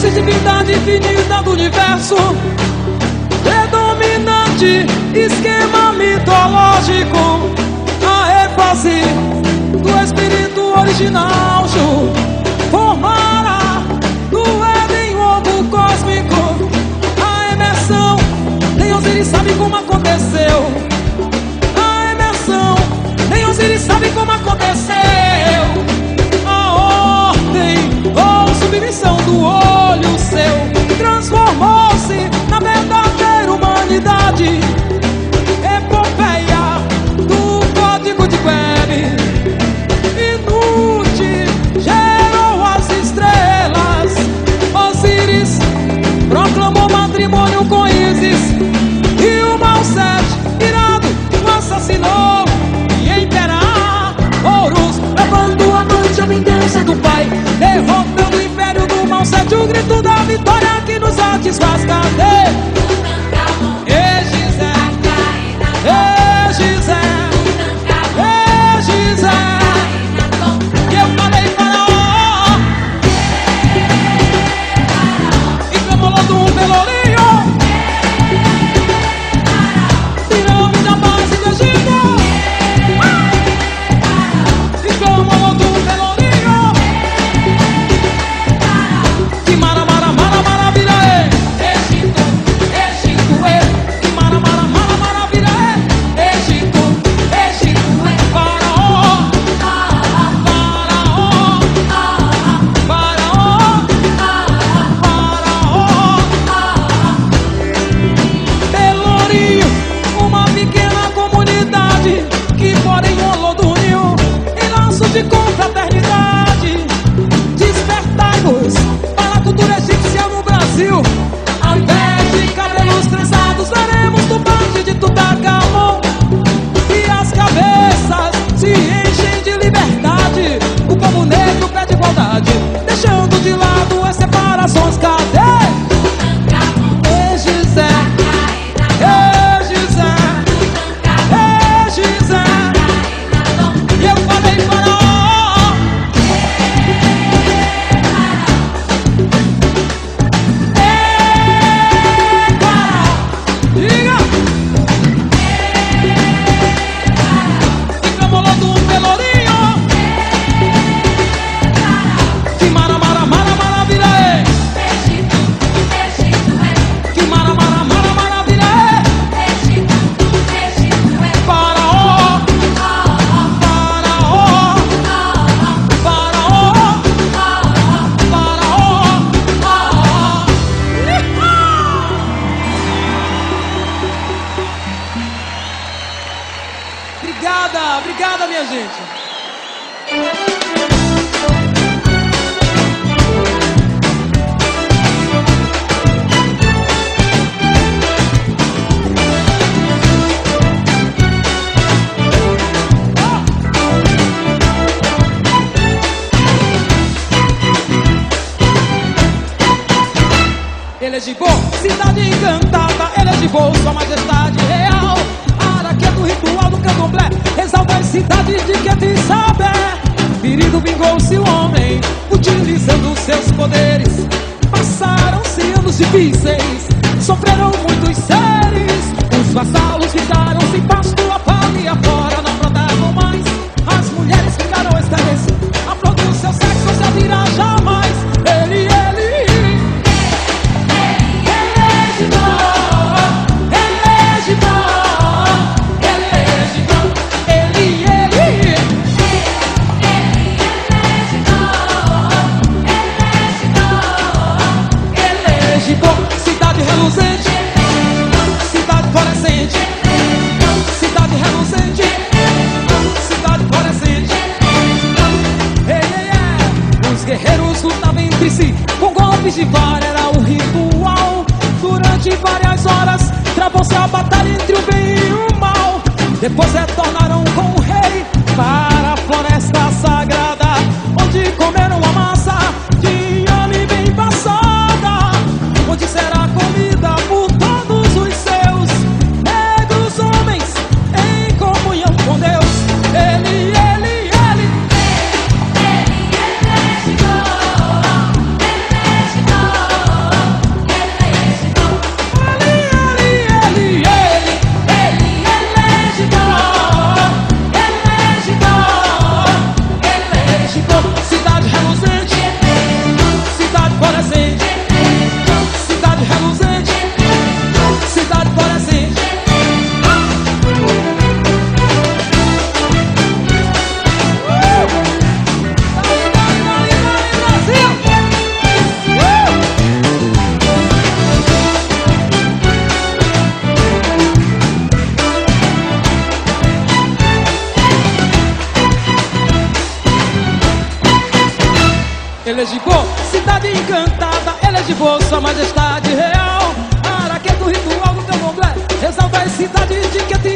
Subjetividade infinita do universo, predominante esquema mitológico, a ênfase do espírito original formará no Éden um ovo cósmico. A emersão, nem Osíris sabe como aconteceu. A emersão, nem Osíris sabe como aconteceu. A ordem ou submissão do olho seu transformou-se na verdadeira humanidade. Epopeia do código de Query, Inútil gerou as estrelas. Osíris proclamou matrimônio com Ísis, e o Malset, irado, o assassinou. E em Terá, Horus, levando a noite a vingança do pai, derrotando o império do Malset, o grito da vitória que nos satisfaz. Cadê? De confraternidade, despertai-vos para a cultura egípcia no Brasil. Ao invés de cabelos trançados, veremos turbante de Tutankhamon, e as cabeças se enchem de liberdade. O povo negro pede igualdade, deixando de lado as separações. Cadê? Obrigada, minha gente. Elegibô, cidade encantada, Elegibô, sua majestade real. Araqueto, ritual do candomblé, exalta as cidades de Queto e Sabé. Ferido vingou-se o homem, utilizando seus poderes. Passaram-se anos difíceis, sofreram muitos seres. Os vassalos ficaram sem pasto, a pau e a fora não brotavam mais. As mulheres ficaram estéreis, a flor do seu sexo se abrirá jamais. Cidade reluzente, cidade florescente, cidade reluzente, cidade florescente. Os guerreiros lutavam entre si, com golpes de vara era o ritual. Durante várias horas travou-se a batalha entre o bem e o mal. Depois retornaram com o rei para a floresta sagrada, onde comeram a massa de inhame bem passada, onde será comida por todos os seus negros homens em comunhão com Deus. Ele Elegibô, cidade encantada, Elegibô, sua majestade real. Araqueto, ritual do teu candomblé, exalta as cidades de que